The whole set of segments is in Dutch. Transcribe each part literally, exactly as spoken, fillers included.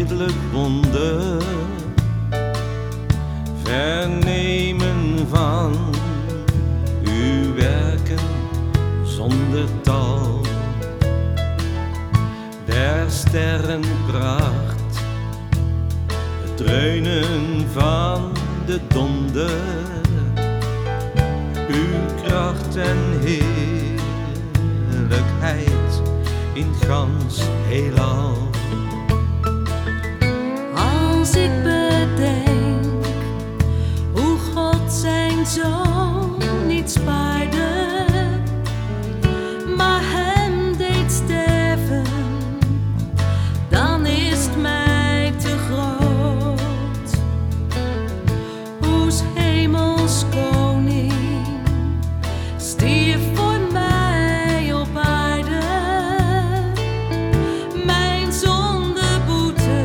onverbiddelijk wonder vernemen van uw werken zonder tal, der sterren pracht, het dreunen van de donder, uw kracht en heerlijkheid in gans heelal. Als ik bedenk hoe God zijn zoon niet spaarde, maar hem deed sterven, dan is het mij te groot. Hoe's hemels koning stierf voor mij op aarde, mijn zondeboete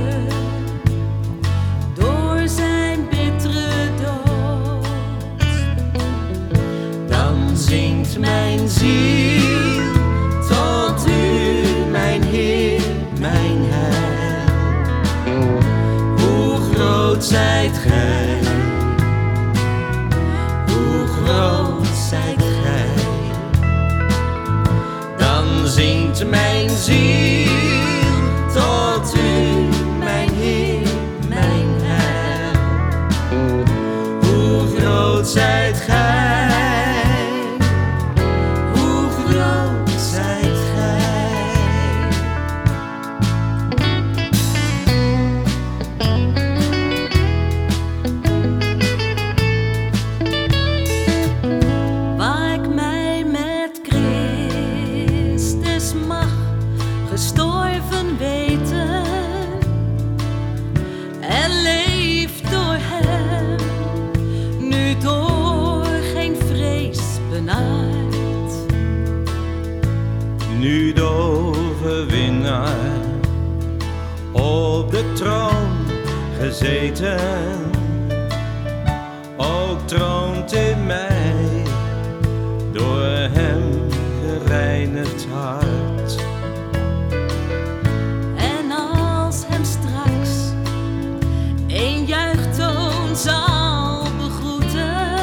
door zijn bittere dood. Dan zingt mijn ziel tot u, mijn Heer, mijn Heil. Hoe groot zijt gij, hoe groot zijt gij. Dan zingt mijn ziel tot u, mijn Heer, mijn Heil. Hoe groot zijt gij, hoe groot zijt gij. Waar ik mij met Christus mag gestorven weten en leef door hem, nu door geen vrees benaaid. Nu de overwinnaar op de troon gezeten, ook troont in mij door hem gereinigd hart. En als hem straks een juichtoon zal begroeten,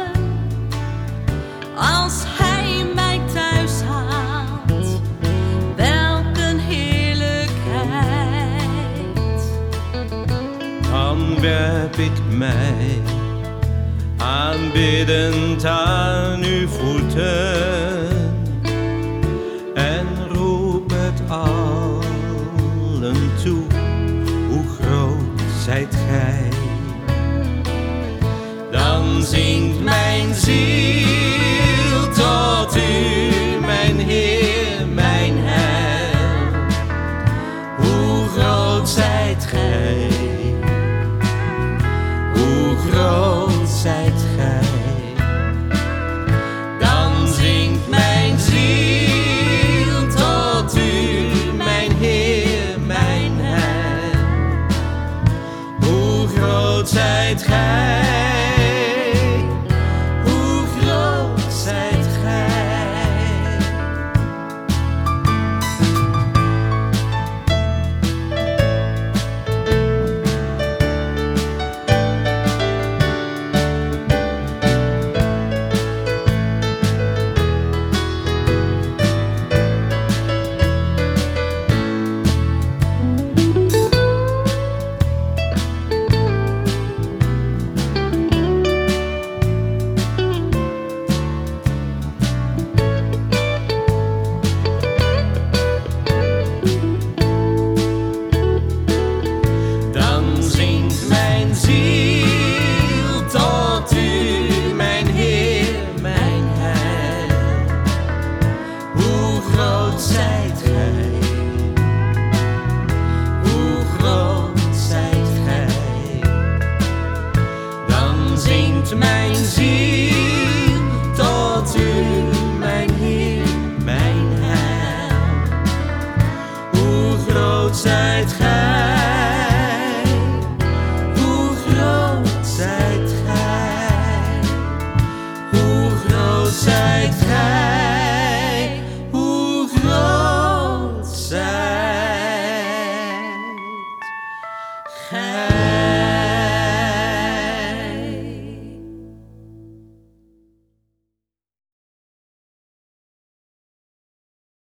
als hij mij thuis haalt, welk een heerlijkheid. Dan werp ik mij aanbiddend aan uw voeten